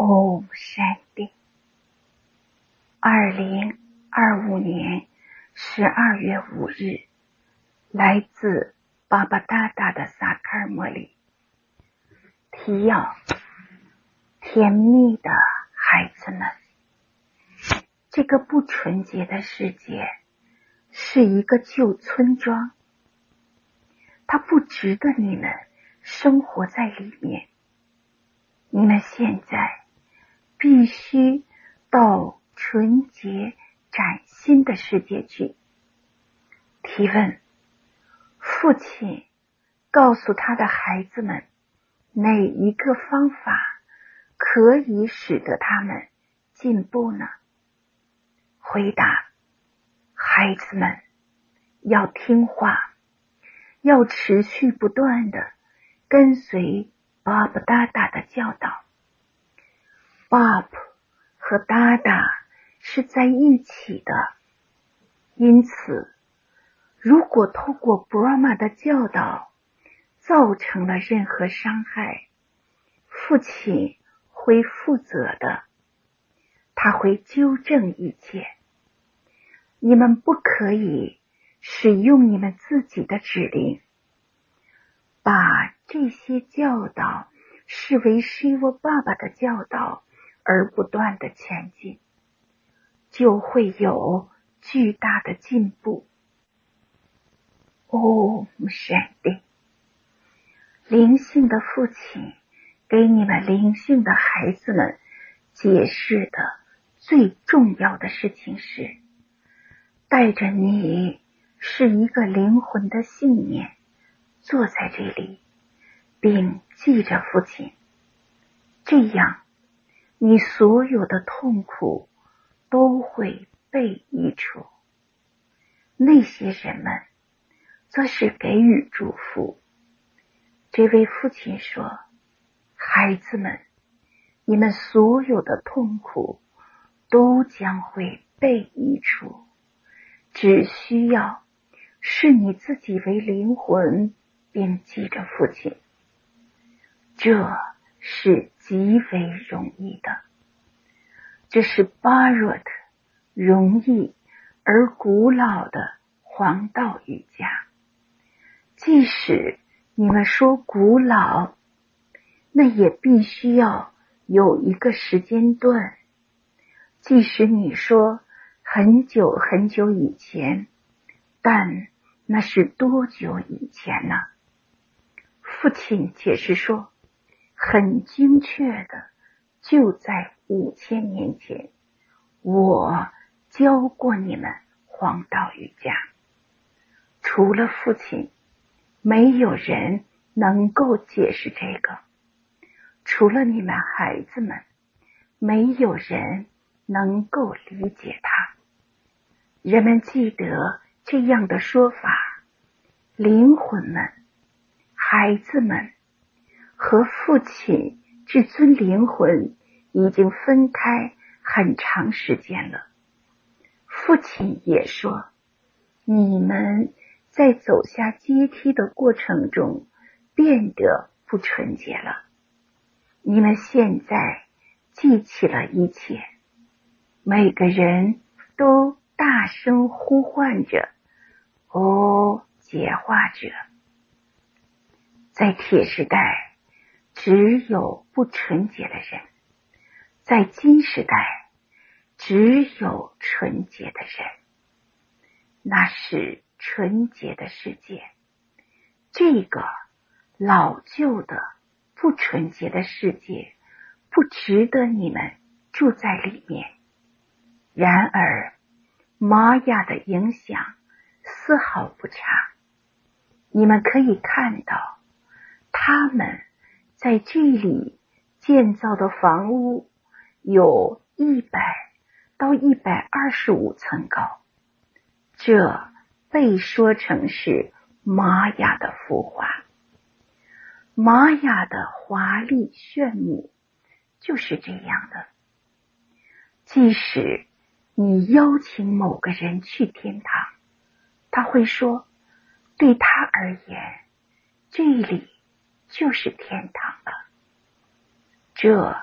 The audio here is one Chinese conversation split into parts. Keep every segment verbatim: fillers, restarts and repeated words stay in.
Om Shanti。二零二五年十二月五日，来自巴巴达达的萨卡尔莫里。提要：甜蜜的孩子们，这个不纯洁的世界是一个旧村庄，它不值得你们生活在里面。你们现在必须到纯洁崭新的世界去。提问：父亲告诉他的孩子们哪一个方法可以使得他们进步呢？回答：孩子们要听话，要持续不断地跟随巴巴达达的教导。巴布和达达是在一起的，因此如果透过 Brahma 的教导造成了任何伤害，父亲会负责的，他会纠正一切。你们不可以使用你们自己的指令，把这些教导视为Shiva爸爸的教导而不断的前进，就会有巨大的进步。Om Shanti。灵性的父亲给你们灵性的孩子们解释的最重要的事情是，带着你是一个灵魂的信念坐在这里，并记着父亲，这样你所有的痛苦都会被移除。那些人们则是给予祝福。这位父亲说，孩子们，你们所有的痛苦都将会被移除，只需要视你自己为灵魂，并记着父亲。这是极为容易的，这是巴若特容易而古老的黄道瑜伽。即使你们说古老，那也必须要有一个时间段。即使你说很久很久以前，但那是多久以前呢？父亲解释说，很精确的，就在五千年前，我教过你们黄道瑜伽。除了父亲，没有人能够解释这个。除了你们孩子们，没有人能够理解它。人们记得这样的说法：灵魂们、孩子们和父亲至尊灵魂已经分开很长时间了。父亲也说，你们在走下阶梯的过程中变得不纯洁了。你们现在记起了一切。每个人都大声呼唤着，哦，解化者。在铁时代只有不纯洁的人，在金时代只有纯洁的人。那是纯洁的世界。这个老旧的不纯洁的世界不值得你们住在里面。然而玛雅的影响丝毫不差。你们可以看到，他们在这里建造的房屋有一百到一百二十五层高。这被说成是玛雅的浮华。玛雅的华丽炫目就是这样的。即使你邀请某个人去天堂，他会说，对他而言，这里就是天堂了。这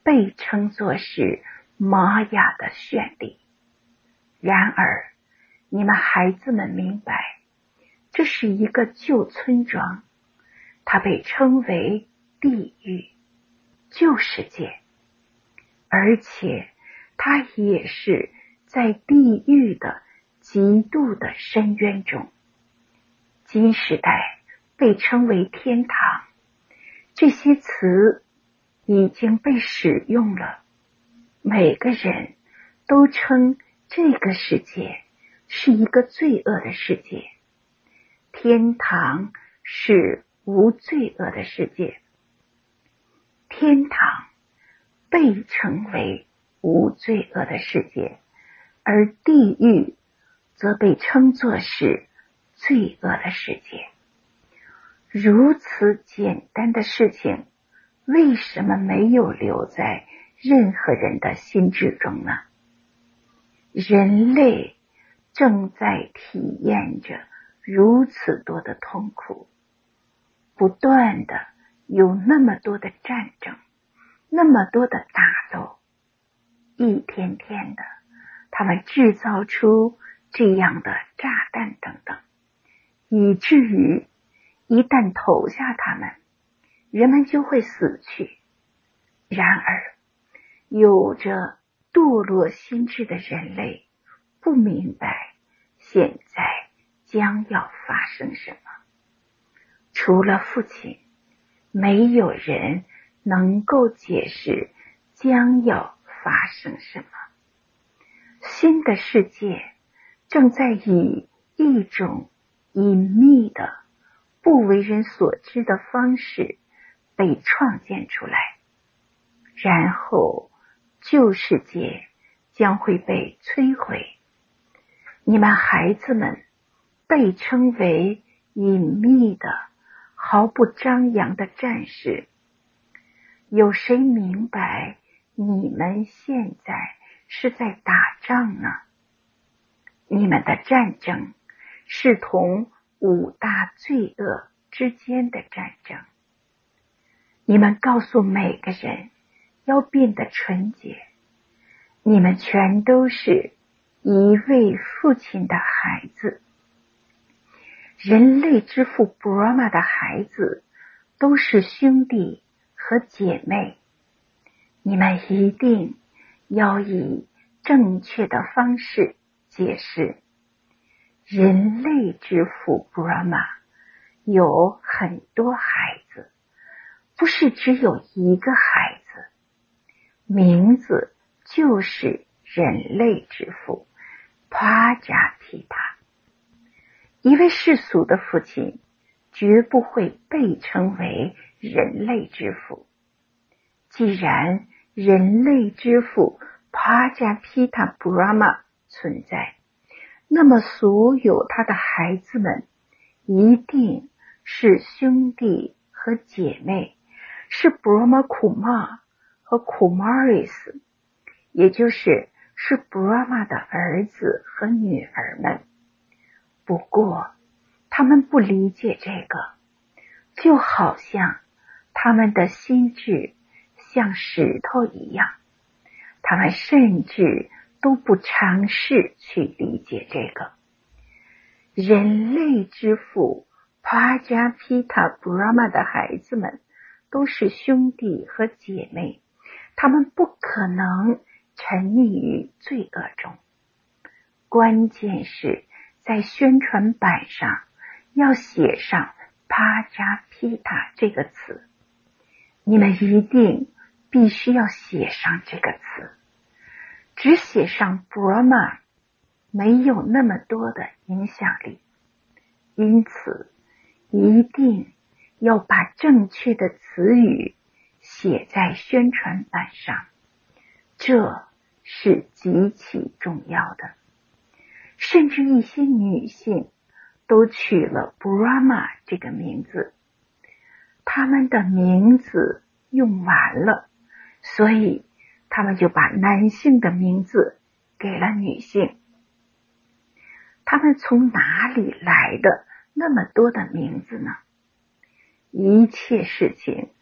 被称作是玛雅的绚丽。然而，你们孩子们明白，这是一个旧村庄，它被称为地狱，旧世界，而且它也是在地狱的极度的深渊中。今时代被称为天堂，这些词已经被使用了，每个人都称这个世界是一个罪恶的世界，天堂是无罪恶的世界。天堂被称为无罪恶的世界，而地狱则被称作是罪恶的世界。如此简单的事情，为什么没有留在任何人的心智中呢？人类正在体验着如此多的痛苦，不断的有那么多的战争，那么多的打斗，一天天的他们制造出这样的炸弹等等，以至于一旦投下它们，人们就会死去。然而，有着堕落心智的人类不明白现在将要发生什么。除了父亲，没有人能够解释将要发生什么。新的世界正在以一种隐秘的、不为人所知的方式被创建出来，然后旧世界将会被摧毁。你们孩子们被称为隐秘的、毫不张扬的战士。有谁明白你们现在是在打仗呢？你们的战争是同五大罪恶之间的战争。你们告诉每个人要变得纯洁，你们全都是一位父亲的孩子。人类之父 Brahma 的孩子都是兄弟和姐妹。你们一定要以正确的方式解释。人类之父 Brahma 有很多孩子，不是只有一个孩子，名字就是人类之父 Prajapita。 一位世俗的父亲绝不会被称为人类之父。既然人类之父 Prajapita Brahma 存在，那么所有他的孩子们一定是兄弟和姐妹，是 Brahma Kumar 和 Kumaris， 也就是是 Brahma 的儿子和女儿们。不过他们不理解这个，就好像他们的心智像石头一样，他们甚至都不尝试去理解这个。人类之父 Prajapita Brahma 的孩子们都是兄弟和姐妹，他们不可能沉溺于罪恶中。关键是在宣传板上要写上 Prajapita 这个词，你们一定必须要写上这个词。只写上 Brahma 没有那么多的影响力，因此一定要把正确的词语写在宣传板上，这是极其重要的。甚至一些女性都取了 Brahma 这个名字，她们的名字用完了，所以他们就把男性的名字给了女性。他们从哪里来的那么多的名字呢？一切事情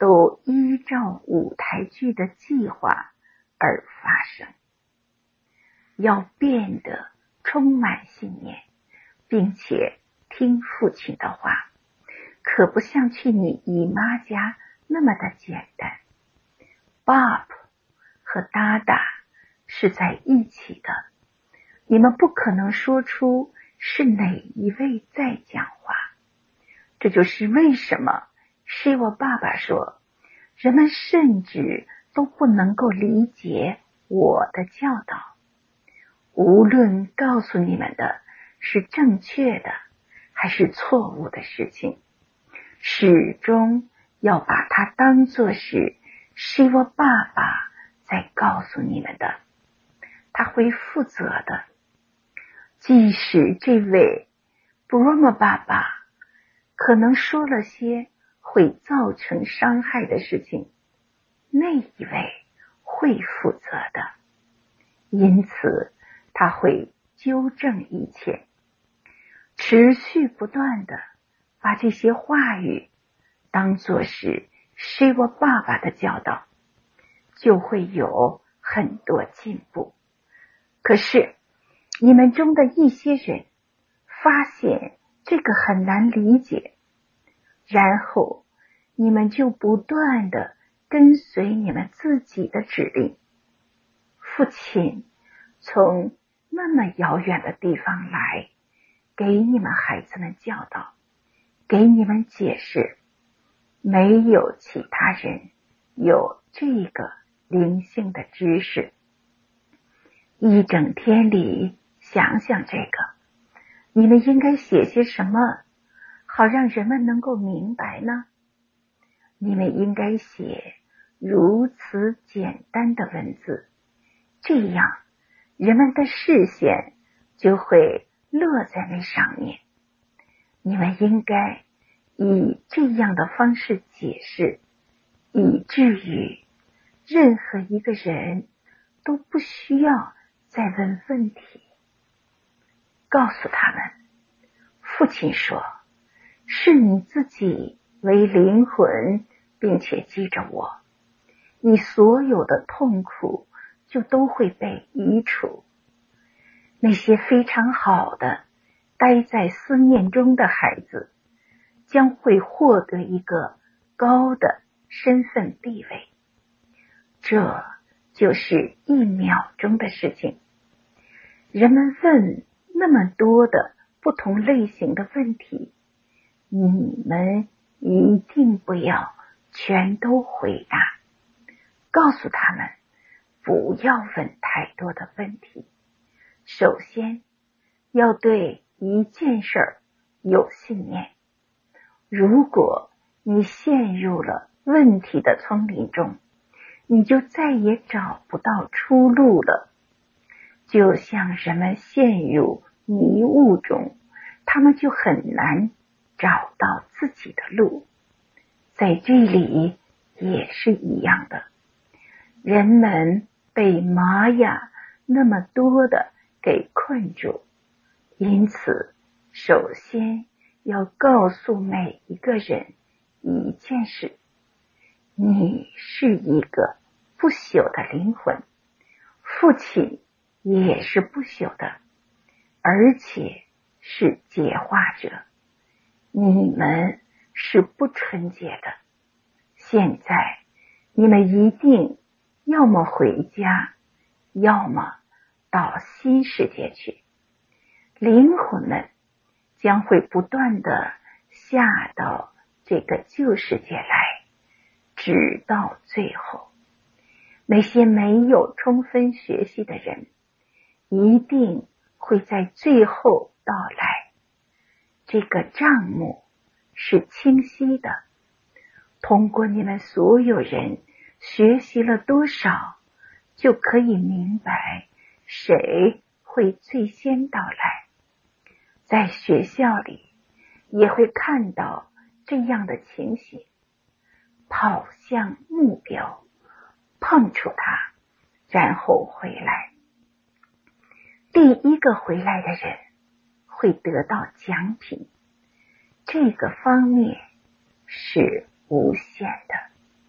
都依照舞台剧的计划而发生。要变得充满信念，并且听父亲的话，可不像去你姨妈家那么的简单。Bob 和 Dada 是在一起的，你们不可能说出是哪一位在讲话。这就是为什么是我爸爸说，人们甚至都不能够理解我的教导。无论告诉你们的是正确的还是错误的事情，始终要把它当作是是我爸爸在告诉你们的，他会负责的。即使这位 Brahma 爸爸可能说了些会造成伤害的事情，那一位会负责的，因此他会纠正一切，持续不断的把这些话语当作是是我爸爸的教导，就会有很多进步。可是你们中的一些人发现这个很难理解，然后你们就不断的跟随你们自己的指令。父亲从那么遥远的地方来，给你们孩子们教导，给你们解释，没有其他人有这个灵性的知识。一整天里想想这个，你们应该写些什么，好让人们能够明白呢？你们应该写如此简单的文字，这样人们的视线就会落在那上面。你们应该以这样的方式解释，以至于任何一个人都不需要再问问题。告诉他们，父亲说，是你自己为灵魂，并且记着我，你所有的痛苦就都会被移除。那些非常好的待在思念中的孩子将会获得一个高的身份地位，这就是一秒钟的事情。人们问那么多的不同类型的问题，你们一定不要全都回答。告诉他们不要问太多的问题，首先要对一件事儿有信念。如果你陷入了问题的丛林中，你就再也找不到出路了。就像人们陷入迷雾中，他们就很难找到自己的路。在这里也是一样的，人们被玛雅那么多的给困住，因此首先要告诉每一个人一件事，你是一个不朽的灵魂，父亲也是不朽的，而且是洁化者。你们是不纯洁的，现在你们一定要么回家，要么到新世界去。灵魂们将会不断的下到这个旧世界来，直到最后。那些没有充分学习的人一定会在最后到来。这个账目是清晰的，通过你们所有人学习了多少，就可以明白谁会最先到来。在学校里也会看到这样的情形，跑向目标，碰触它，然后回来。第一个回来的人会得到奖品，这个方面是无限的。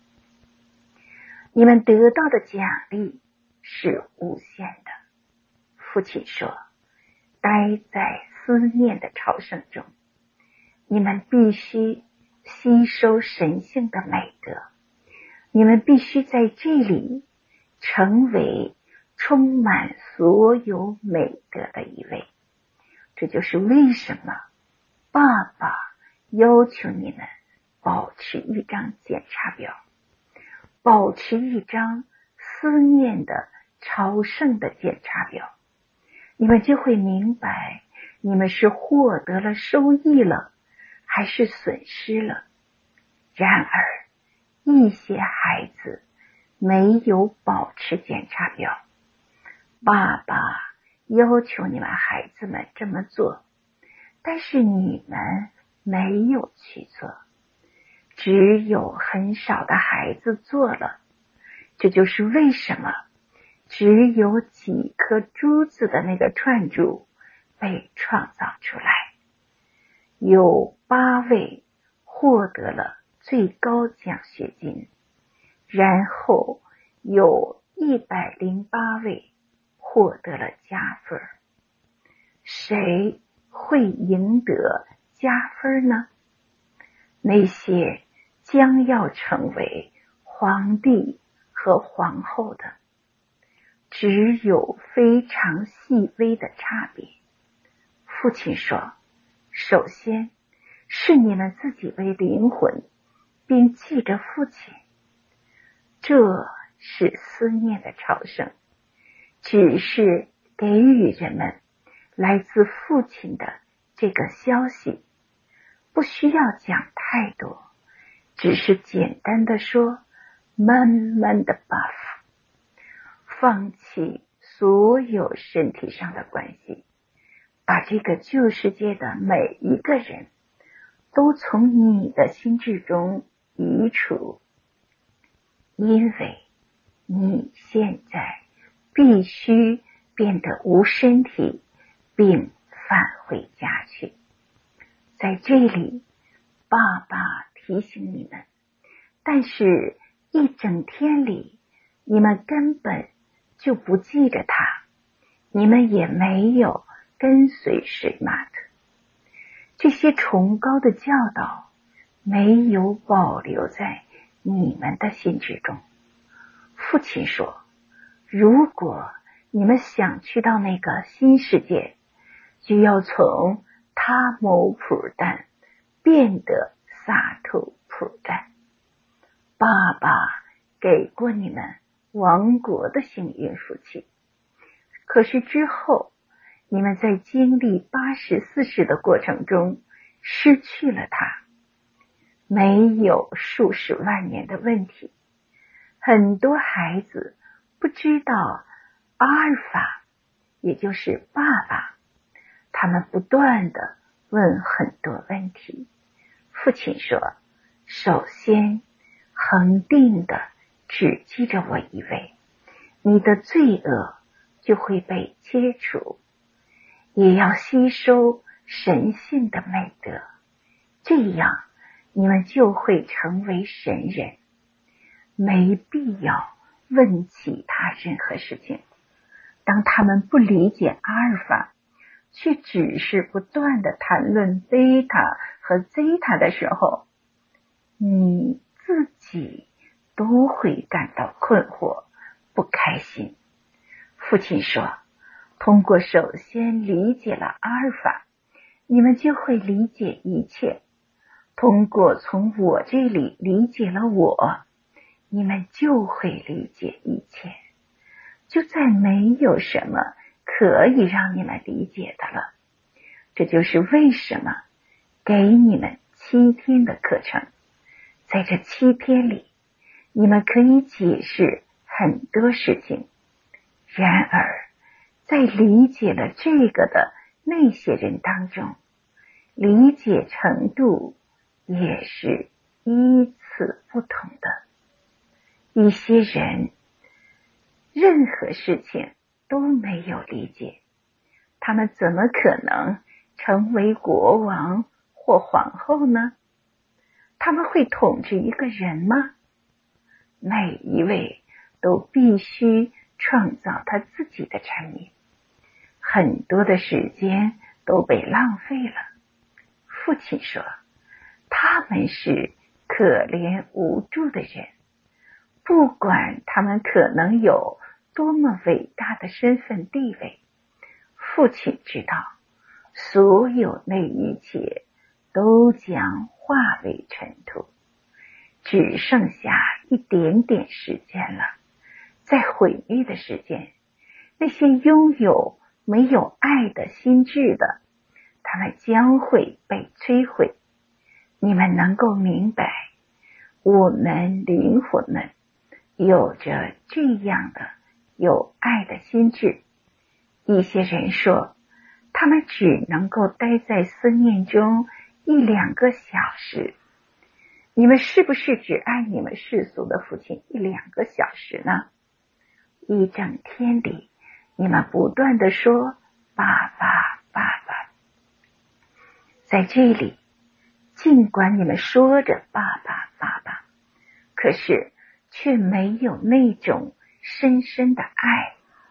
你们得到的奖励是无限的。父亲说，待在思念的朝圣中，你们必须吸收神性的美德，你们必须在这里成为充满所有美德的一位。这就是为什么爸爸要求你们保持一张检查表，保持一张思念的朝圣的检查表，你们就会明白你们是获得了收益了还是损失了。然而一些孩子没有保持检查表，爸爸要求你们孩子们这么做，但是你们没有去做，只有很少的孩子做了。这就是为什么只有几颗珠子的那个串珠被创造出来，有八位获得了最高奖学金，然后有一百零八位获得了加分。谁会赢得加分呢？那些将要成为皇帝和皇后的，只有非常细微的差别。父亲说，首先是你们自己为灵魂，并记着父亲，这是思念的朝圣，只是给予人们来自父亲的这个消息，不需要讲太多，只是简单的说，慢慢的 buff， 放弃所有身体上的关系，把这个旧世界的每一个人都从你的心智中移除，因为你现在必须变得无身体，并返回家去。在这里，爸爸提醒你们，但是一整天里你们根本就不记着他，你们也没有跟随水马特，这些崇高的教导没有保留在你们的心智中。父亲说，如果你们想去到那个新世界，就要从他某普丹变得萨图普丹。爸爸给过你们王国的幸运福气，可是之后你们在经历八十四世的过程中失去了它。没有数十万年的问题，很多孩子不知道阿尔法，也就是爸爸，他们不断地问很多问题。父亲说，首先恒定的只记着我一位，你的罪恶就会被切除，也要吸收神性的美德，这样你们就会成为神人。没必要问其他任何事情。当他们不理解阿尔法，却只是不断的谈论贝塔和 zeta 的时候，你自己都会感到困惑、不开心。父亲说，通过首先理解了阿尔法，你们就会理解一切。通过从我这里理解了我，你们就会理解一切。就再没有什么可以让你们理解的了。这就是为什么给你们七天的课程。在这七天里，你们可以解释很多事情。然而，在理解了这个的那些人当中，理解程度也是依次不同的。一些人任何事情都没有理解，他们怎么可能成为国王或皇后呢？他们会统治一个人吗？每一位都必须创造他自己的产业，很多的时间都被浪费了。父亲说，他们是可怜无助的人，不管他们可能有多么伟大的身份地位，父亲知道所有那一切都将化为尘土，只剩下一点点时间了。在毁灭的时间，那些拥有没有爱的心智的，他们将会被摧毁。你们能够明白，我们灵魂们有着这样的有爱的心智。一些人说，他们只能够待在思念中一两个小时。你们是不是只爱你们世俗的父亲一两个小时呢？一整天里，你们不断地说爸爸爸爸。在这里，尽管你们说着爸爸爸爸，可是却没有那种深深的爱。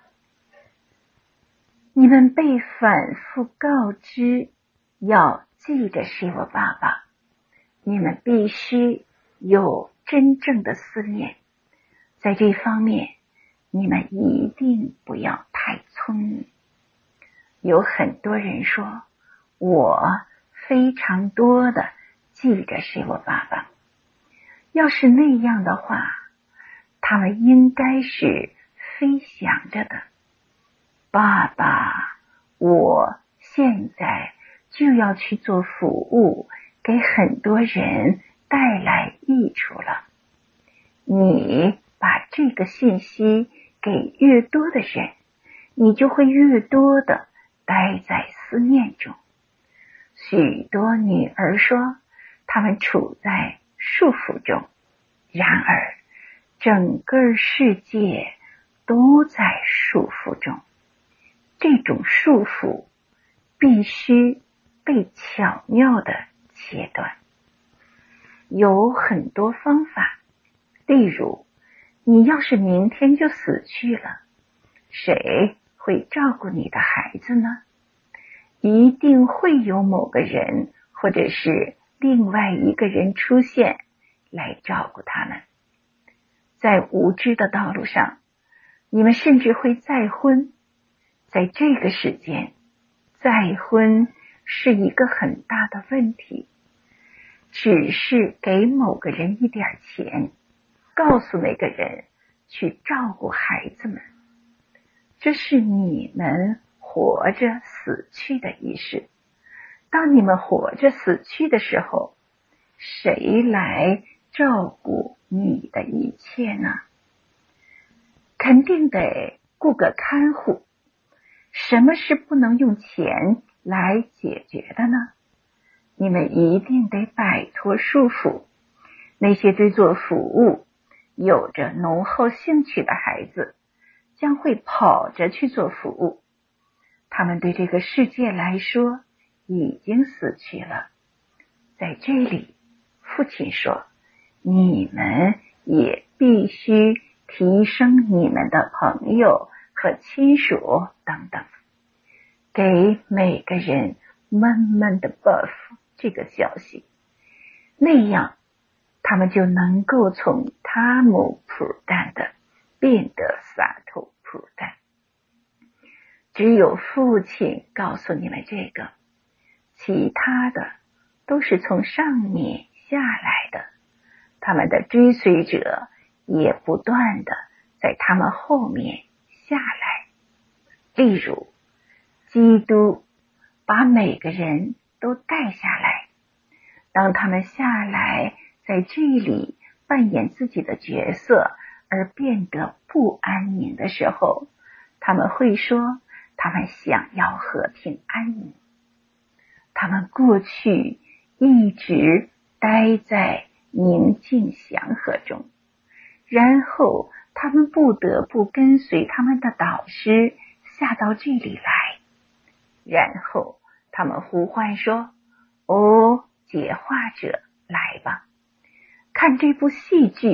你们被反复告知要记得是我爸爸，你们必须有真正的思念。在这方面，你们一定不要太聪明。有很多人说，我非常多的记着是我爸爸。要是那样的话，他们应该是非想着的，爸爸，我现在就要去做服务，给很多人带来益处了。你把这个信息给越多的人，你就会越多的待在思念中。许多女儿说，她们处在束缚中，然而整个世界都在束缚中。这种束缚必须被巧妙地切断。有很多方法，例如，你要是明天就死去了，谁会照顾你的孩子呢？一定会有某个人或者是另外一个人出现来照顾他们。在无知的道路上，你们甚至会再婚。在这个时间，再婚是一个很大的问题。只是给某个人一点钱，告诉那个人去照顾孩子们，这是你们活着死去的仪式。当你们活着死去的时候，谁来照顾你的一切呢？肯定得雇个看护。什么是不能用钱来解决的呢？你们一定得摆脱束缚。那些对做服务有着浓厚兴趣的孩子，将会跑着去做服务。他们对这个世界来说已经死去了。在这里，父亲说，你们也必须提升你们的朋友和亲属等等，给每个人慢慢的 buff 这个消息，那样他们就能够从他姆普淡的变得萨图普淡。只有父亲告诉你们这个，其他的都是从上面下来的，他们的追随者也不断的在他们后面下来。例如，基督把每个人都带下来，当他们下来在这里扮演自己的角色而变得不安宁的时候，他们会说他们想要和平安宁。他们过去一直待在宁静祥和中，然后他们不得不跟随他们的导师下到这里来，然后他们呼唤说，哦，解化者，来吧，看这部戏剧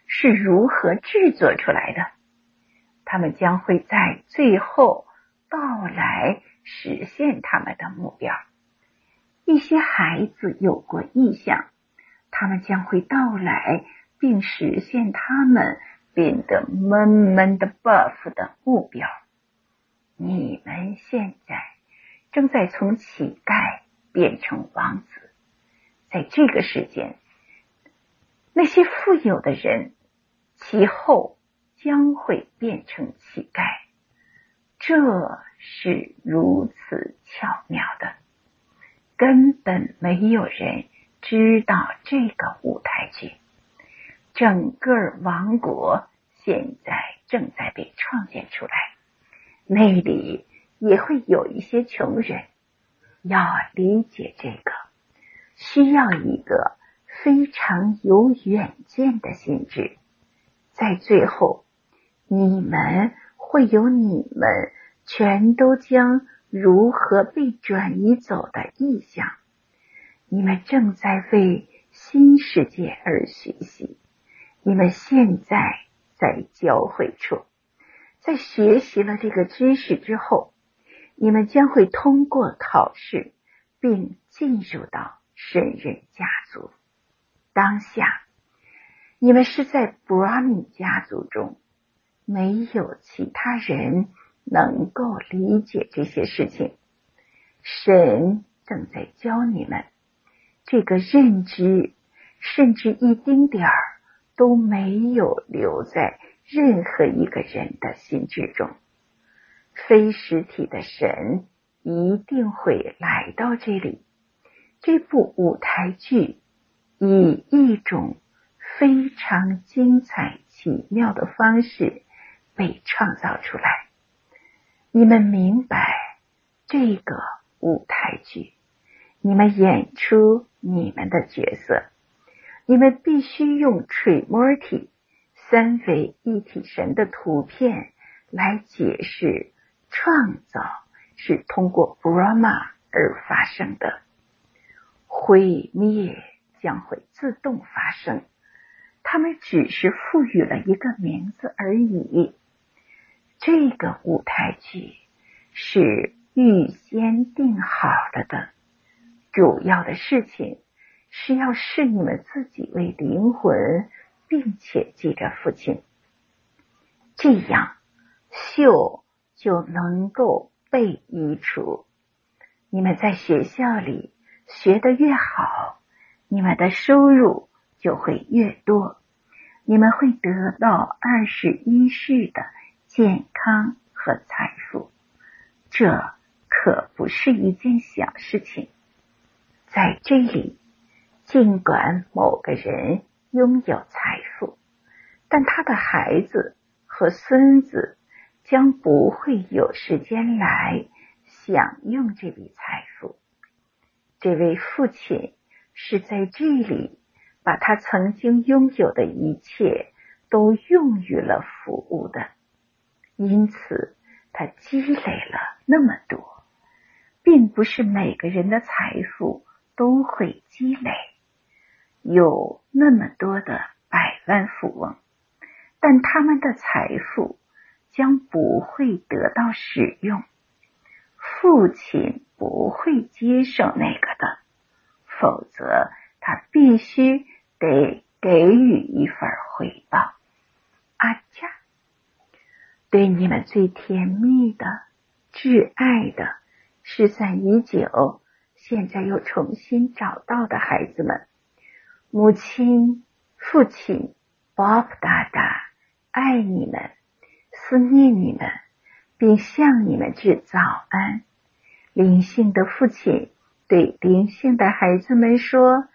是如何制作出来的，他们将会在最后到来实现他们的目标。一些孩子有过意向，他们将会到来并实现他们变得闷闷的 buff 的目标。你们现在正在从乞丐变成王子，在这个时间，那些富有的人其后将会变成乞丐，这是如此巧妙的，根本没有人知道这个舞台剧。整个王国现在正在被创建出来，那里也会有一些穷人。要理解这个，需要一个非常有远见的心智。在最后，你们会有你们全都将如何被转移走的意向。你们正在为新世界而学习。你们现在在交汇处，在学习了这个知识之后，你们将会通过考试并进入到神人家族。当下你们是在 Brahmin 家族中，没有其他人能够理解这些事情。神正在教你们，这个认知甚至一丁点儿都没有留在任何一个人的心智中。非实体的神一定会来到这里。这部舞台剧以一种非常精彩奇妙的方式被创造出来。你们明白这个舞台剧，你们演出你们的角色，你们必须用 Trimurti 三位一体神的图片来解释创造是通过 Brahma 而发生的，毁灭将会自动发生，他们只是赋予了一个名字而已。这个舞台剧是预先定好了的，主要的事情是要视你们自己为灵魂，并且记着父亲，这样秀就能够被移除。你们在学校里学得越好，你们的收入就会越多，你们会得到二十一世的健康和财富，这可不是一件小事情。在这里，尽管某个人拥有财富，但他的孩子和孙子将不会有时间来享用这笔财富。这位父亲是在这里把他曾经拥有的一切都用于了服务的，因此他积累了那么多。并不是每个人的财富都会积累，有那么多的百万富翁，但他们的财富将不会得到使用。父亲不会接受那个的，否则他必须得给予一份回报。阿恰，对你们最甜蜜的、挚爱的、失散已久，现在又重新找到的孩子们，母亲、父亲、Bob 大大爱你们，思念你们，并向你们致早安。灵性的父亲对灵性的孩子们说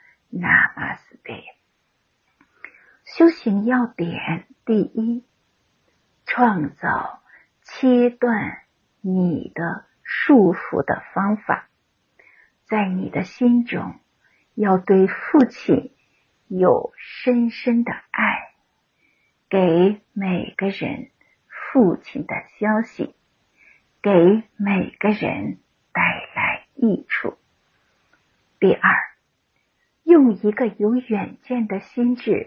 Namaste。 修行要点第一，创造切断你的束缚的方法。在你的心中要对父亲有深深的爱，给每个人父亲的消息，给每个人带来益处。第二，用一个有远见的心智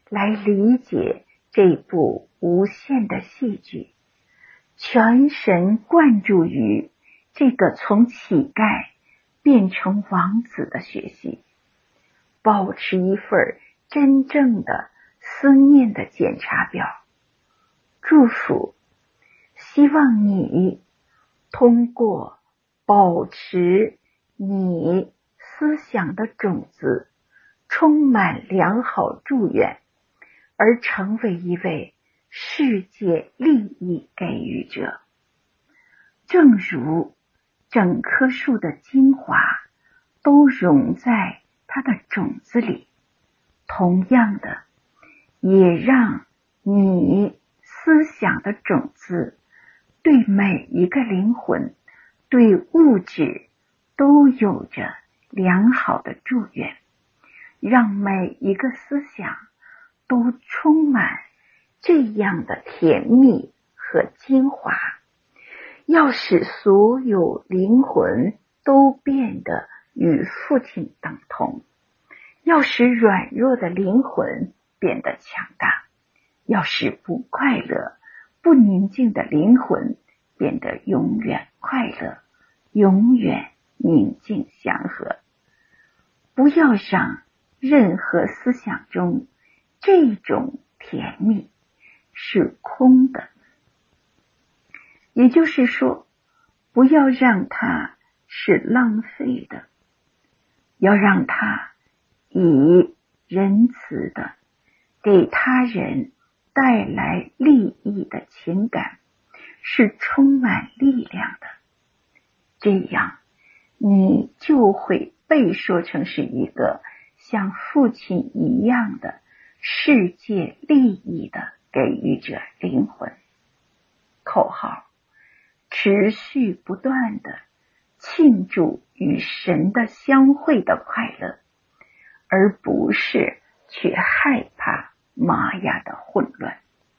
来理解这部无限的戏剧，全神贯注于这个从乞丐变成王子的学习，保持一份真正的思念的检查表。祝福，希望你通过保持你思想的种子充满良好祝愿，而成为一位世界利益给予者。正如整棵树的精华都融在它的种子里，同样的，也让你思想的种子对每一个灵魂，对物质都有着良好的祝愿，让每一个思想都充满这样的甜蜜和精华，要使所有灵魂都变得与父亲等同，要使软弱的灵魂变得强大，要使不快乐、不宁静的灵魂变得永远快乐，永远宁静祥和。不要让任何思想中这种甜蜜是空的，也就是说，不要让它是浪费的，要让它以仁慈的给他人带来利益的情感是充满力量的，这样你就会被说成是一个像父亲一样的世界利益的给予者灵魂。口号：持续不断的庆祝与神的相会的快乐，而不是去害怕玛雅的混乱。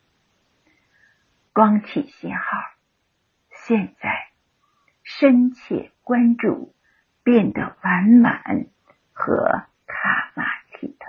光启信号，现在深切关注变得完满和卡玛提特。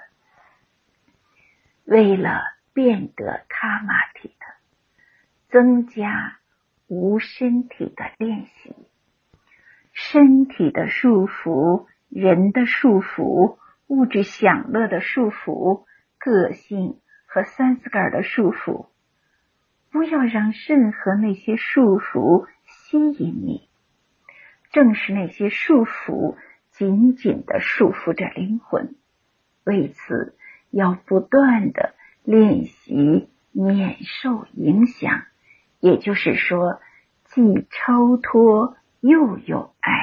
为了变得卡玛提特，增加无身体的练习，身体的束缚、人的束缚、物质享乐的束缚、个性和三斯格尔的束缚，不要让任何那些束缚吸引你，正是那些束缚紧紧地束缚着灵魂。为此，要不断地练习免受影响，也就是说，既超脱又有爱。